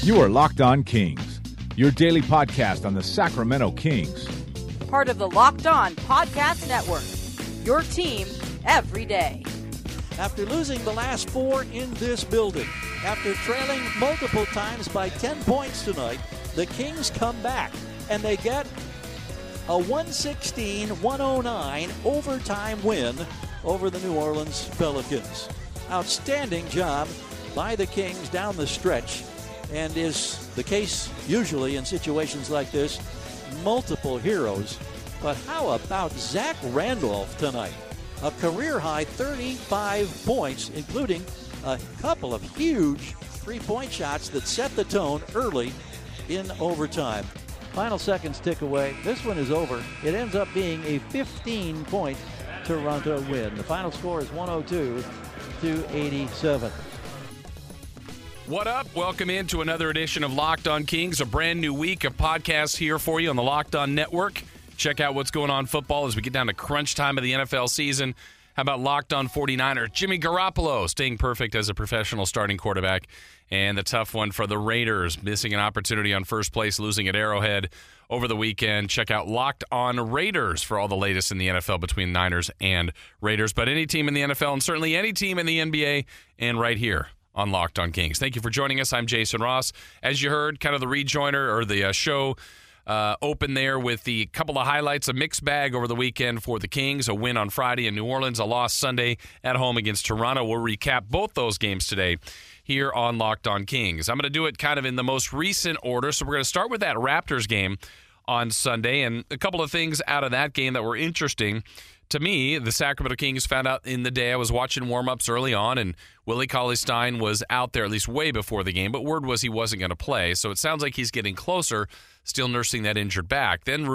You are Locked On Kings, your daily podcast on the Sacramento Kings. Part of the Locked On Podcast Network, your team every day. After losing the last 4 in this building, after trailing multiple times by 10 points tonight, the Kings come back and they get a 116-109 overtime win over the New Orleans Pelicans. Outstanding job by the Kings down the stretch, and is the case usually in situations like this, multiple heroes. But how about Zach Randolph tonight? A career-high 35 points, including a couple of huge three-point shots that set the tone early in overtime. Final seconds tick away. This one is over. It ends up being a 15-point Toronto win. The final score is 102-87. What up? Welcome into another edition of Locked On Kings, a brand new week of podcasts here for you on the Locked On Network. Check out what's going on in football as we get down to crunch time of the NFL season. How about Locked On 49er? Jimmy Garoppolo staying perfect as a professional starting quarterback. And the tough one for the Raiders, missing an opportunity on first place, losing at Arrowhead over the weekend. Check out Locked On Raiders for all the latest in the NFL between Niners and Raiders. But any team in the NFL and certainly any team in the NBA and right here on Locked On Kings. Thank you for joining us. I'm Jason Ross. As you heard, kind of the rejoiner or the show open there with the couple of highlights, a mixed bag over the weekend for the Kings, a win on Friday in New Orleans, a loss Sunday at home against Toronto. We'll recap both those games today here on Locked On Kings. I'm going to do it kind of in the most recent order, so we're going to start with that Raptors game on Sunday, and a couple of things out of that game that were interesting. To me, the Sacramento Kings found out in the day. I was watching warm-ups early on, and Willie Cauley-Stein was out there at least way before the game, but word was he wasn't going to play. So it sounds like he's getting closer, still nursing that injured back. Then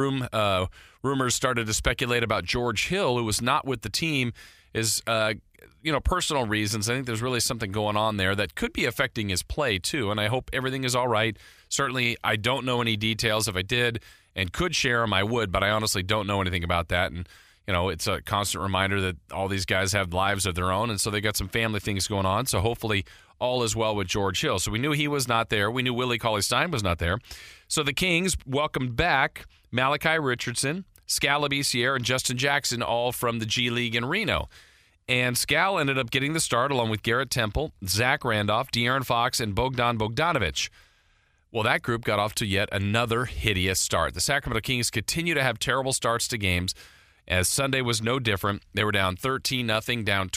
rumors started to speculate about George Hill, who was not with the team, is personal reasons. I think there's really something going on there that could be affecting his play too, and I hope everything is all right. Certainly, I don't know any details. If I did and could share them, I would, but I honestly don't know anything about that. And it's a constant reminder that all these guys have lives of their own, and so they got some family things going on. So hopefully all is well with George Hill. So we knew he was not there. We knew Willie Cauley-Stein was not there. So the Kings welcomed back Malachi Richardson, Skal Labissière, and Justin Jackson, all from the G League in Reno. And Skal ended up getting the start along with Garrett Temple, Zach Randolph, De'Aaron Fox, and Bogdan Bogdanovic. Well, that group got off to yet another hideous start. The Sacramento Kings continue to have terrible starts to games, as Sunday was no different. They were down 13-0, down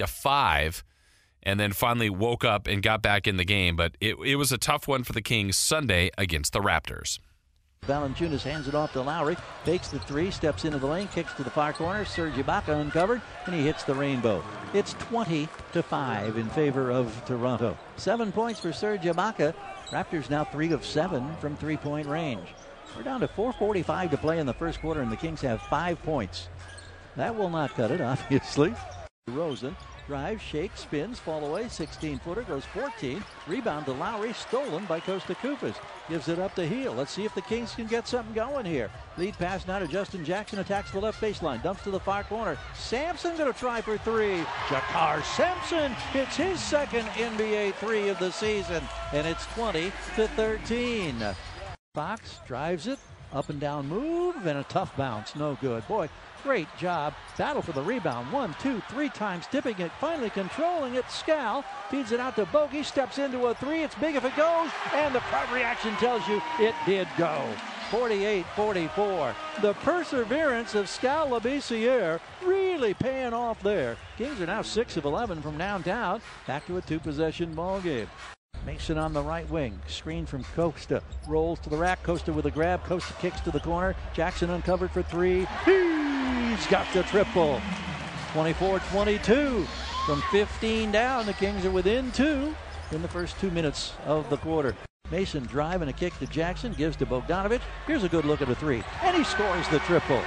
20-5, and then finally woke up and got back in the game. But it was a tough one for the Kings Sunday against the Raptors. Valanciunas hands it off to Lowry, takes the three, steps into the lane, kicks to the far corner. Serge Ibaka uncovered, and he hits the rainbow. It's 20-5 in favor of Toronto. 7 points for Serge Ibaka. Raptors now 3 of 7 from three-point range. We're down to 4:45 to play in the first quarter, and the Kings have 5 points. That will not cut it, obviously. Rosen drives, shakes, spins, fall away, 16-footer, goes 14. Rebound to Lowry, stolen by Kosta Koufos. Gives it up to Hill. Let's see if the Kings can get something going here. Lead pass now to Justin Jackson, attacks the left baseline, dumps to the far corner. Sampson going to try for three. Jakar Sampson hits his second NBA three of the season, and it's 20-13. Fox drives it, up and down move, and a tough bounce, no good. Boy, great job. Battle for the rebound. 1, 2, 3 times, tipping it, finally controlling it. Skal feeds it out to Bogey, steps into a three. It's big if it goes, and the crowd reaction tells you it did go. 48-44. The perseverance of Skal Labissière really paying off there. Kings are now 6 of 11 from downtown. Back to a 2-possession ball game. Mason on the right wing. Screen from Kosta. Rolls to the rack. Kosta with a grab. Kosta kicks to the corner. Jackson uncovered for three. He's got the triple. 24-22. From 15 down, the Kings are within 2 in the first 2 minutes of the quarter. Mason driving a kick to Jackson. Gives to Bogdanovic. Here's a good look at a three. And he scores the triple.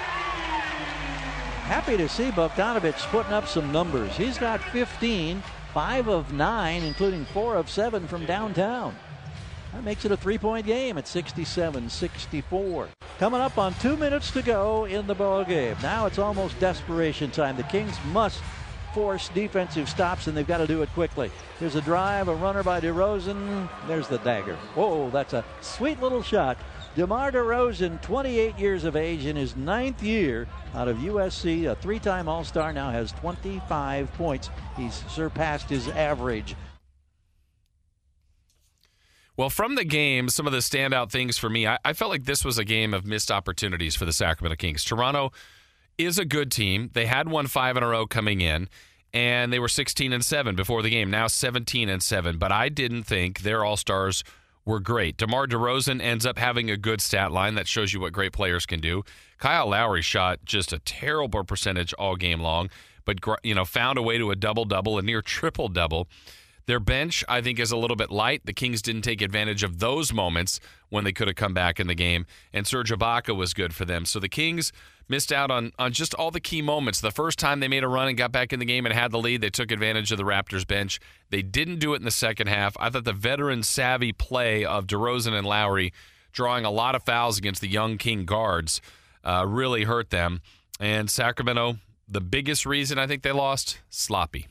Happy to see Bogdanovic putting up some numbers. He's got 15. 5 of 9, including 4 of 7 from downtown. That makes it a 3-point game at 67-64. Coming up on 2 minutes to go in the ball game. Now it's almost desperation time. The Kings must force defensive stops, and they've got to do it quickly. Here's a drive, a runner by DeRozan. There's the dagger. Whoa, that's a sweet little shot. DeMar DeRozan, 28 years of age, in his 9th year out of USC, a 3-time All-Star, now has 25 points. He's surpassed his average. Well, from the game, some of the standout things for me, I felt like this was a game of missed opportunities for the Sacramento Kings. Toronto is a good team. They had won 5 in a row coming in, and they were 16-7 before the game, now 17-7. But I didn't think their All-Stars were great. DeMar DeRozan ends up having a good stat line that shows you what great players can do. Kyle Lowry shot just a terrible percentage all game long, but found a way to a double-double, a near triple-double. Their bench, I think, is a little bit light. The Kings didn't take advantage of those moments when they could have come back in the game, and Serge Ibaka was good for them. So the Kings missed out on just all the key moments. The first time they made a run and got back in the game and had the lead, they took advantage of the Raptors bench. They didn't do it in the second half. I thought the veteran-savvy play of DeRozan and Lowry, drawing a lot of fouls against the young King guards, really hurt them. And Sacramento, the biggest reason I think they lost, sloppy.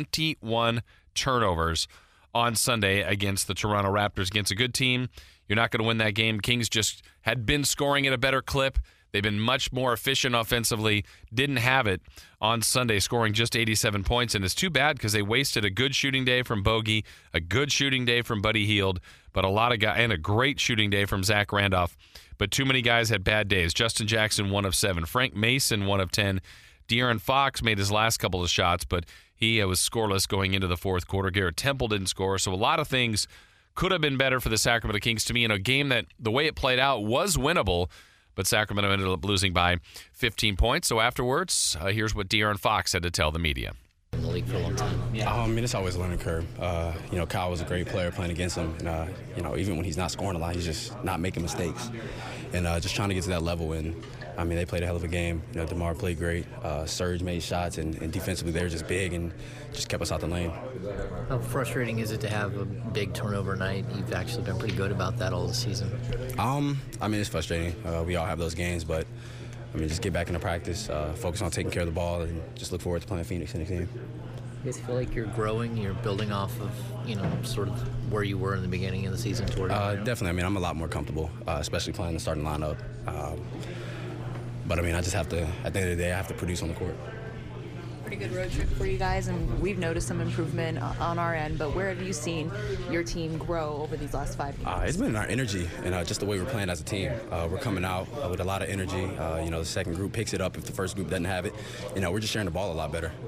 21 turnovers on Sunday against the Toronto Raptors. Against a good team, you're not going to win that game. Kings just had been scoring at a better clip. They've been much more efficient offensively. Didn't have it on Sunday, scoring just 87 points. And it's too bad because they wasted a good shooting day from Bogey, a good shooting day from Buddy Hield, but a lot of guys, and a great shooting day from Zach Randolph. But too many guys had bad days. Justin Jackson, 1 of 7. Frank Mason, 1 of 10. De'Aaron Fox made his last couple of shots, but he was scoreless going into the fourth quarter. Garrett Temple didn't score. So a lot of things could have been better for the Sacramento Kings to me in a game that the way it played out was winnable, but Sacramento ended up losing by 15 points. So afterwards, here's what De'Aaron Fox had to tell the media. In the league for a long time. It's always a learning curve. Kyle was a great player playing against him. And, even when he's not scoring a lot, he's just not making mistakes. And just trying to get to that level. And, they played a hell of a game. DeMar played great. Serge made shots, and defensively they were just big and just kept us out the lane. How frustrating is it to have a big turnover night? You've actually been pretty good about that all the season. It's frustrating. We all have those games, but just get back into practice, focus on taking care of the ball, and just look forward to playing Phoenix in the game. You guys feel like you're growing, you're building off of, sort of where you were in the beginning of the season toward Definitely. I'm a lot more comfortable, especially playing the starting lineup. But I just have to, at the end of the day, I have to produce on the court. Pretty good road trip for you guys, and we've noticed some improvement on our end, but where have you seen your team grow over these last 5 games? It's been our energy and just the way we're playing as a team. We're coming out with a lot of energy. The second group picks it up if the first group doesn't have it. We're just sharing the ball a lot better.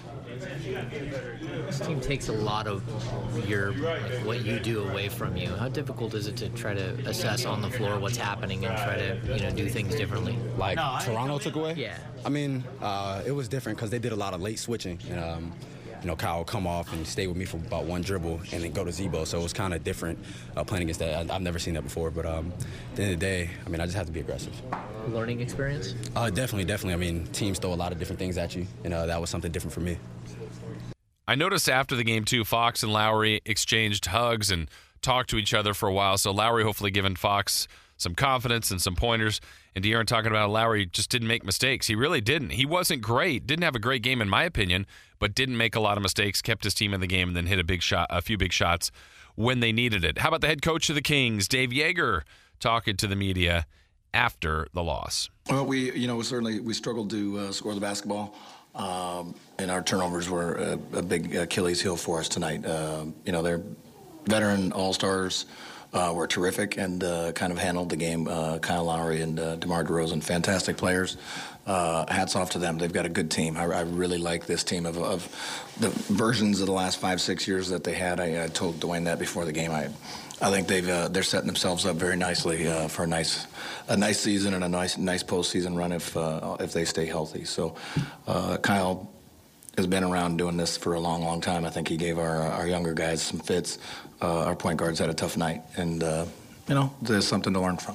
This team takes a lot of what you do away from you. How difficult is it to try to assess on the floor what's happening and try to do things differently? Like Toronto took away? Yeah. It was different because they did a lot of late switching. Kyle would come off and stay with me for about one dribble and then go to Zebo. So it was kind of different playing against that. I've never seen that before. But at the end of the day, I just have to be aggressive. Learning experience? Definitely. Teams throw a lot of different things at you, and that was something different for me. I noticed after the game, too, Fox and Lowry exchanged hugs and talked to each other for a while. So Lowry hopefully giving Fox some confidence and some pointers. And De'Aaron talking about Lowry just didn't make mistakes. He really didn't. He wasn't great. Didn't have a great game in my opinion, but didn't make a lot of mistakes, kept his team in the game, and then hit a few big shots when they needed it. How about the head coach of the Kings, Dave Yeager, talking to the media after the loss? Well, we struggled to score the basketball. And our turnovers were a big Achilles heel for us tonight. Their veteran all-stars were terrific and kind of handled the game. Kyle Lowry and DeMar DeRozan, fantastic players. Hats off to them. They've got a good team. I really like this team of the versions of the last 5-6 years that they had. I told Dwayne that before the game. I think they're setting themselves up very nicely for a nice season and a nice postseason run if they stay healthy. So Kyle has been around doing this for a long, long time. I think he gave our younger guys some fits. Our point guards had a tough night, and there's something to learn from.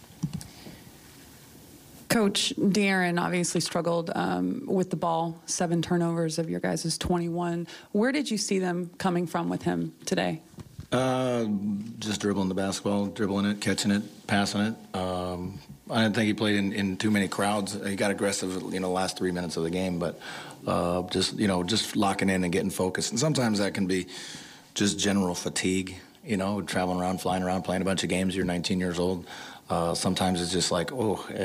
Coach, De'Aaron obviously struggled with the ball, 7 turnovers of your guys' 21. Where did you see them coming from with him today? Just dribbling the basketball, dribbling it, catching it, passing it. I didn't think he played in too many crowds. He got aggressive, the last 3 minutes of the game, but just locking in and getting focused. And sometimes that can be just general fatigue, traveling around, flying around, playing a bunch of games. You're 19 years old. Sometimes it's just like,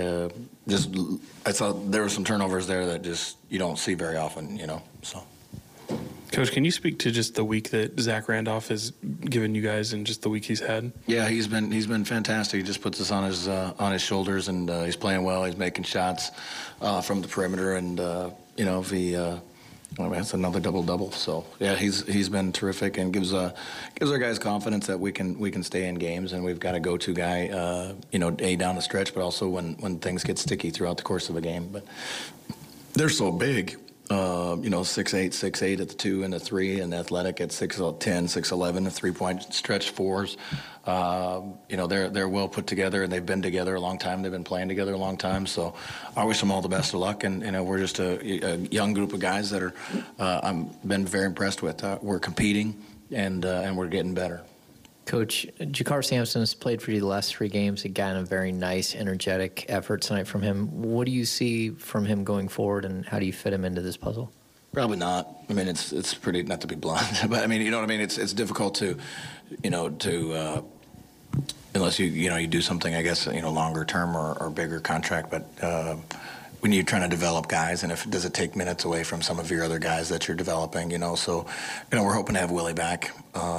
I saw there were some turnovers there that just you don't see very often, so. Coach, can you speak to just the week that Zach Randolph has given you guys and just the week he's had? Yeah, he's been fantastic. He just puts us on his shoulders, and he's playing well. He's making shots from the perimeter, and if he that's another double-double. So yeah, he's been terrific and gives our guys confidence that we can stay in games, and we've got a go-to guy, down the stretch, but also when things get sticky throughout the course of a game. But they're so big. 6'8" at the 2 and the 3, and athletic at 6'10", 6'11", the 3-point stretch fours. They're well put together, and they've been together a long time. They've been playing together a long time. So I wish them all the best of luck. And we're just a young group of guys that are I've been very impressed with. We're competing, and we're getting better. Coach, Jakar Sampson has played for you the last 3 games. Again, a very nice, energetic effort tonight from him. What do you see from him going forward, and how do you fit him into this puzzle? Probably not. I mean, it's pretty, not to be blunt, but I mean, you know what I mean? It's difficult to unless you do something, I guess, longer term or bigger contract, but when you're trying to develop guys, and does it take minutes away from some of your other guys that you're developing, so, we're hoping to have Willie back.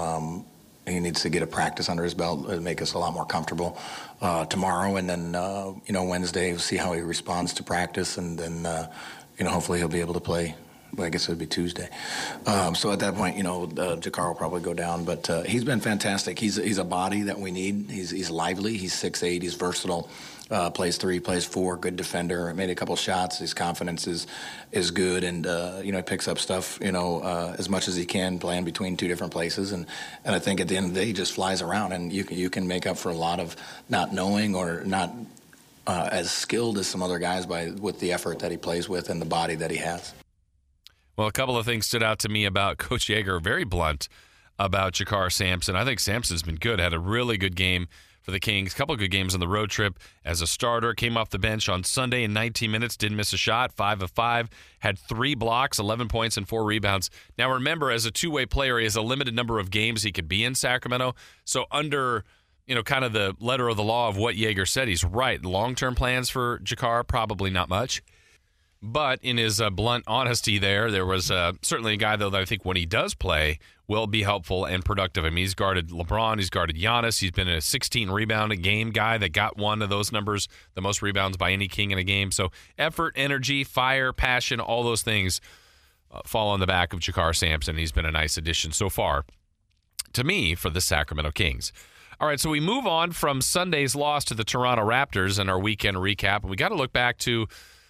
He needs to get a practice under his belt to make us a lot more comfortable tomorrow, and then Wednesday we'll see how he responds to practice, and then hopefully he'll be able to play. Well, I guess it would be Tuesday. So at that point, Jakar will probably go down, but he's been fantastic. He's a body that we need. He's lively. He's 6'8". He's versatile. Plays 3, plays 4. Good defender. Made a couple shots. His confidence is good, and he picks up stuff as much as he can, playing between 2 different places. And I think at the end of the day, he just flies around, and you can make up for a lot of not knowing or not as skilled as some other guys with the effort that he plays with and the body that he has. Well, a couple of things stood out to me about Coach Yeager, very blunt about Jakar Sampson. I think Sampson's been good, had a really good game for the Kings. A couple of good games on the road trip as a starter. Came off the bench on Sunday in 19 minutes, didn't miss a shot, 5 of 5, had 3 blocks, 11 points, and 4 rebounds. Now remember, as a two-way player, he has a limited number of games he could be in Sacramento. So under kind of the letter of the law of what Yeager said, he's right. Long-term plans for Jakar, probably not much. But in his blunt honesty there was certainly a guy, though, that I think when he does play will be helpful and productive. I mean, he's guarded LeBron. He's guarded Giannis. He's been a 16-rebound-a-game guy that got one of those numbers, the most rebounds by any King in a game. So effort, energy, fire, passion, all those things fall on the back of Jakar Sampson. He's been a nice addition so far, to me, for the Sacramento Kings. All right, so we move on from Sunday's loss to the Toronto Raptors in our weekend recap. And we got to look back to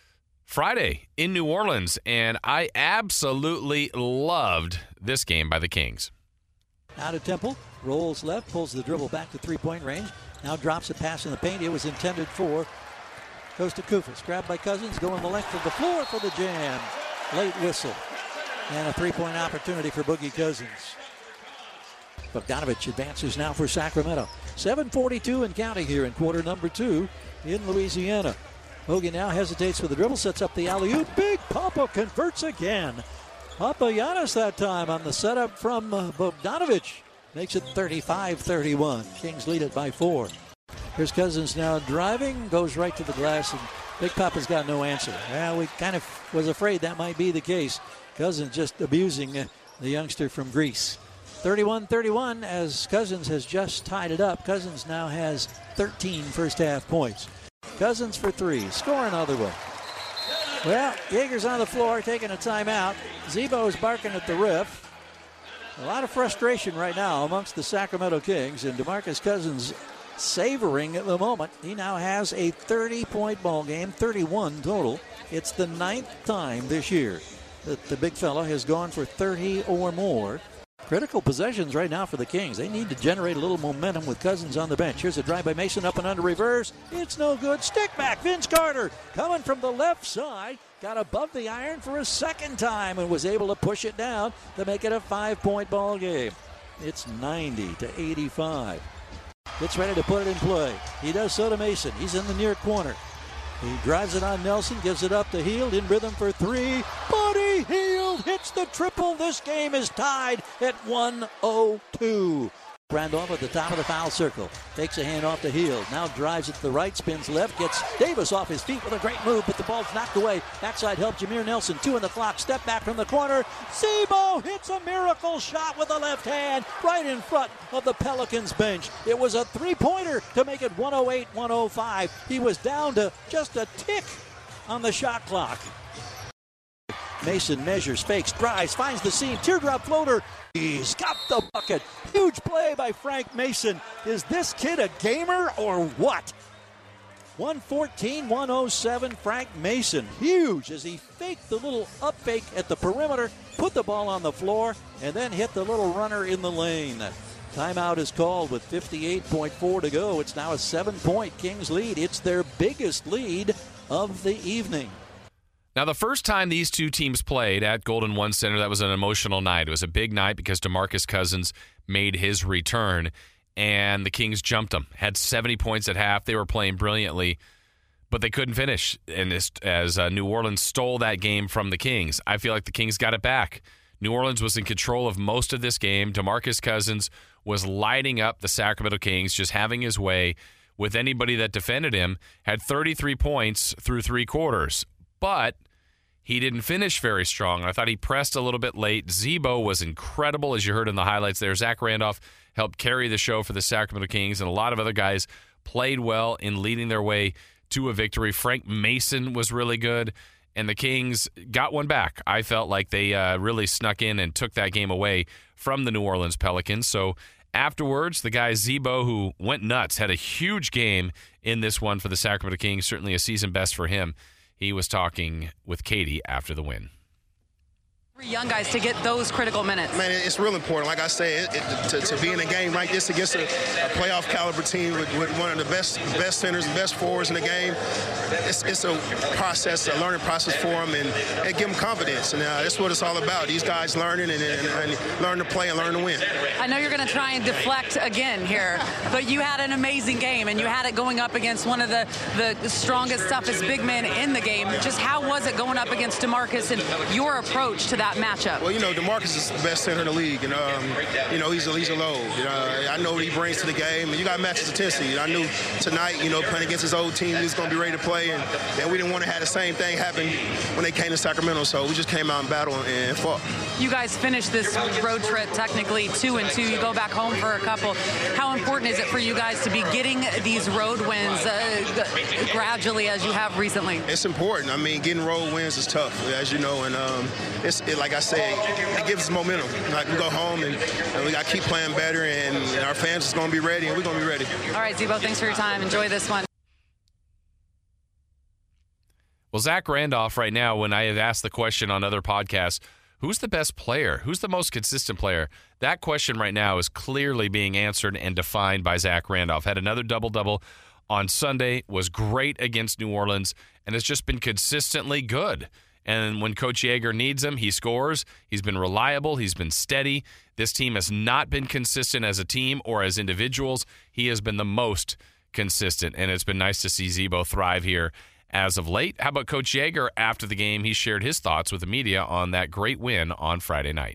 Friday in New Orleans, and I absolutely loved this game by the Kings. Out of Temple, rolls left, pulls the dribble back to three-point range. Now drops a pass in the paint. It was intended for Kosta Koufos. Grabbed by Cousins, going the length of the floor for the jam. Late whistle. And a three-point opportunity for Boogie Cousins. Bogdanovich advances now for Sacramento. 7:42 and counting here in quarter number 2 in Louisiana. Hogan now hesitates for the dribble, sets up the alley-oop. Big Papa converts again. Papagiannis that time on the setup from Bogdanovich. Makes it 35-31. Kings lead it by 4. Here's Cousins now driving, goes right to the glass, and Big Papa's got no answer. Well, we kind of was afraid that might be the case. Cousins just abusing the youngster from Greece. 31-31 as Cousins has just tied it up. Cousins now has 13 first-half points. Cousins for 3. Score another one. Well, Yeager's on the floor taking a timeout. Zebo's barking at the ref. A lot of frustration right now amongst the Sacramento Kings, and DeMarcus Cousins savoring at the moment. He now has a 30-point ball game, 31 total. It's the 9th time this year that the big fella has gone for 30 or more. Critical possessions right now for the Kings. They need to generate a little momentum with Cousins on the bench. Here's a drive by Mason, up and under reverse. It's no good. Stick back. Vince Carter coming from the left side. Got above the iron for a second time and was able to push it down to make it a 5-point ball game. It's 90-85. Gets ready to put it in play. He does so to Mason. He's in the near corner. He drives it on Nelson, gives it up to Hield, in rhythm for three. Buddy Hield hits the triple. This game is tied at 102. Randolph at the top of the foul circle. Takes a hand off to Hield. Now drives it to the right, spins left, gets Davis off his feet with a great move, but the ball's knocked away. Backside help, Jameer Nelson. 2 on the clock. Step back from the corner. Z-Bo hits a miracle shot with the left hand right in front of the Pelicans bench. It was a three-pointer to make it 108-105. He was down to just a tick on the shot clock. Mason measures, fakes, drives, finds the seam, teardrop floater. He's got the bucket. Huge play by Frank Mason. Is this kid a gamer or what? 114-107, Frank Mason. Huge as he faked the little up fake at the perimeter, put the ball on the floor, and then hit the little runner in the lane. Timeout is called with 58.4 to go. It's now a 7-point Kings lead. It's their biggest lead of the evening. Now, the first time these two teams played at Golden One Center, that was an emotional night. It was a big night because DeMarcus Cousins made his return, and the Kings jumped them. Had 70 points at half. They were playing brilliantly, but they couldn't finish. And as New Orleans stole that game from the Kings, I feel like the Kings got it back. New Orleans was in control of most of this game. DeMarcus Cousins was lighting up the Sacramento Kings, just having his way with anybody that defended him. Had 33 points through 3 quarters. But he didn't finish very strong. I thought he pressed a little bit late. Z-Bo was incredible, as you heard in the highlights there. Zach Randolph helped carry the show for the Sacramento Kings, and a lot of other guys played well in leading their way to a victory. Frank Mason was really good, and the Kings got one back. I felt like they really snuck in and took that game away from the New Orleans Pelicans. So afterwards, the guy Z-Bo, who went nuts, had a huge game in this one for the Sacramento Kings, certainly a season best for him. He was talking with Katie after the win. Young guys to get those critical minutes. Man, it's real important. Like I say, to be in a game like this against a playoff caliber team with one of the best centers and best forwards in the game, it's a process, a learning process for them, and it give them confidence. And that's what it's all about. These guys learning and learn to play and learn to win. I know you're going to try and deflect again here, but you had an amazing game, and you had it going up against one of the strongest, toughest big men in the game. Just how was it going up against DeMarcus and your approach to that matchup? Well, DeMarcus is the best center in the league, and he's a load. I know what he brings to the game, and you got matches intensity. I knew tonight, playing against his old team, he was going to be ready to play, and we didn't want to have the same thing happen when they came to Sacramento, so we just came out and battled and fought. You guys finished this road trip technically 2-2. You go back home for a couple. How important is it for you guys to be getting these road wins gradually as you have recently? It's important. I mean, getting road wins is tough, as you know, and like I say, it gives us momentum. Like, we go home and we got to keep playing better, and our fans is going to be ready, and we're going to be ready. All right, Z-Bo, thanks for your time. Enjoy this one. Well, Zach Randolph right now, when I have asked the question on other podcasts, who's the best player? Who's the most consistent player? That question right now is clearly being answered and defined by Zach Randolph. Had another double-double on Sunday, was great against New Orleans, and has just been consistently good. And when Coach Yeager needs him, he scores. He's been reliable. He's been steady. This team has not been consistent as a team or as individuals. He has been the most consistent, and it's been nice to see Z-Bo thrive here as of late. How about Coach Yeager after the game? He shared his thoughts with the media on that great win on Friday night.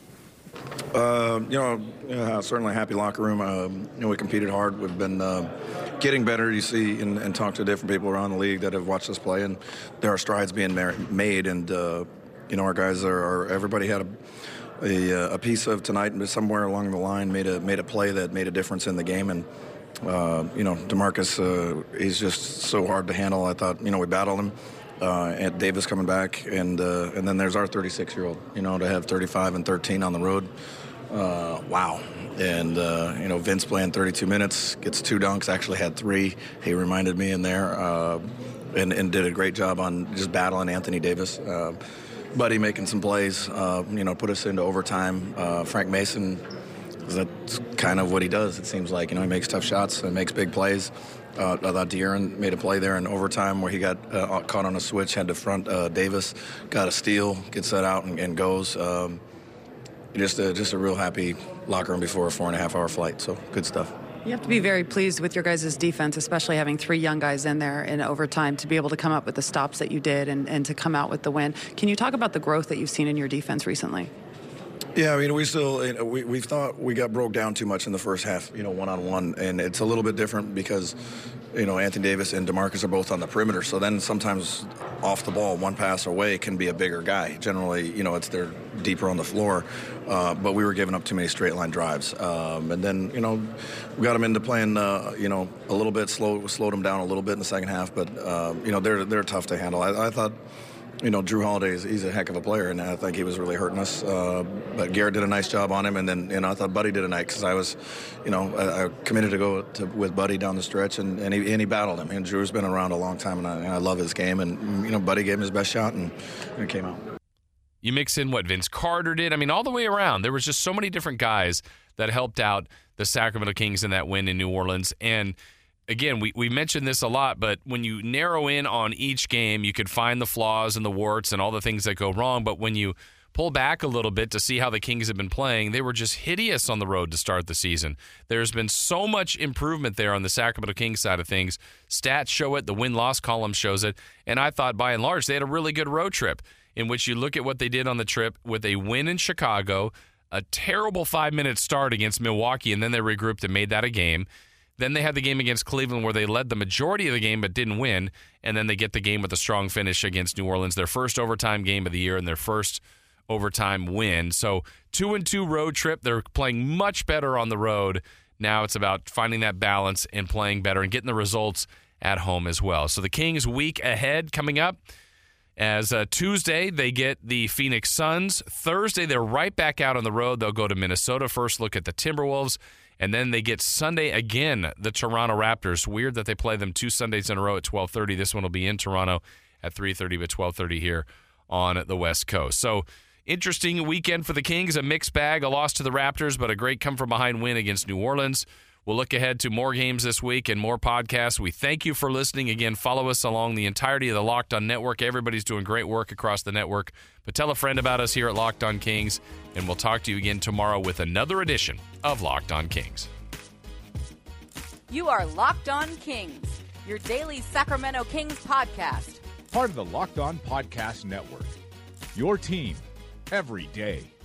Certainly happy locker room. We competed hard. We've been getting better. You see and talk to different people around the league that have watched us play, and there are strides being made. And our guys everybody had a piece of tonight, but somewhere along the line made a play that made a difference in the game. And DeMarcus, he's just so hard to handle. I thought we battled him. And Davis coming back, and then there's our 36-year-old, to have 35 and 13 on the road. Wow. And, Vince playing 32 minutes, gets 2 dunks, actually had 3. He reminded me in there and did a great job on just battling Anthony Davis. Buddy making some plays, put us into overtime. Frank Mason, that's kind of what he does, it seems like. He makes tough shots and makes big plays. I thought De'Aaron made a play there in overtime where he got caught on a switch, had to front Davis, got a steal, gets that out and goes. Just a real happy locker room before a 4.5-hour flight, so good stuff. You have to be very pleased with your guys' defense, especially having 3 young guys in there in overtime to be able to come up with the stops that you did and to come out with the win. Can you talk about the growth that you've seen in your defense recently? Yeah, I mean, we still we thought we got broke down too much in the first half, one-on-one, and it's a little bit different because, Anthony Davis and DeMarcus are both on the perimeter, so then sometimes off the ball, one pass away can be a bigger guy. Generally, they're deeper on the floor, but we were giving up too many straight line drives, and then we got them into playing a little bit slowed them down a little bit in the second half, but they're tough to handle. I thought. Drew Holiday, he's a heck of a player, and I think he was really hurting us. But Garrett did a nice job on him, and then I thought Buddy did a nice because I was, I committed to go with Buddy down the stretch, and he battled him. And Drew's been around a long time, and I love his game. And Buddy gave him his best shot, and it came out. You mix in what Vince Carter did. I mean, all the way around. There was just so many different guys that helped out the Sacramento Kings in that win in New Orleans. And again, we mentioned this a lot, but when you narrow in on each game, you could find the flaws and the warts and all the things that go wrong. But when you pull back a little bit to see how the Kings have been playing, they were just hideous on the road to start the season. There's been so much improvement there on the Sacramento Kings side of things. Stats show it. The win-loss column shows it. And I thought, by and large, they had a really good road trip in which you look at what they did on the trip with a win in Chicago, a terrible 5-minute start against Milwaukee, and then they regrouped and made that a game. Then they had the game against Cleveland where they led the majority of the game but didn't win, and then they get the game with a strong finish against New Orleans, their first overtime game of the year and their first overtime win. So 2-2 road trip. They're playing much better on the road. Now it's about finding that balance and playing better and getting the results at home as well. So the Kings week ahead coming up. As Tuesday, they get the Phoenix Suns. Thursday, they're right back out on the road. They'll go to Minnesota. First look at the Timberwolves. And then they get Sunday again, the Toronto Raptors. Weird that they play them 2 Sundays in a row at 12:30. This one will be in Toronto at 3:30, but 12:30 here on the West Coast. So interesting weekend for the Kings. A mixed bag, a loss to the Raptors, but a great come-from-behind win against New Orleans. We'll look ahead to more games this week and more podcasts. We thank you for listening. Again, follow us along the entirety of the Locked On Network. Everybody's doing great work across the network. But tell a friend about us here at Locked On Kings, and we'll talk to you again tomorrow with another edition of Locked On Kings. You are Locked On Kings, your daily Sacramento Kings podcast. Part of the Locked On Podcast Network. Your team every day.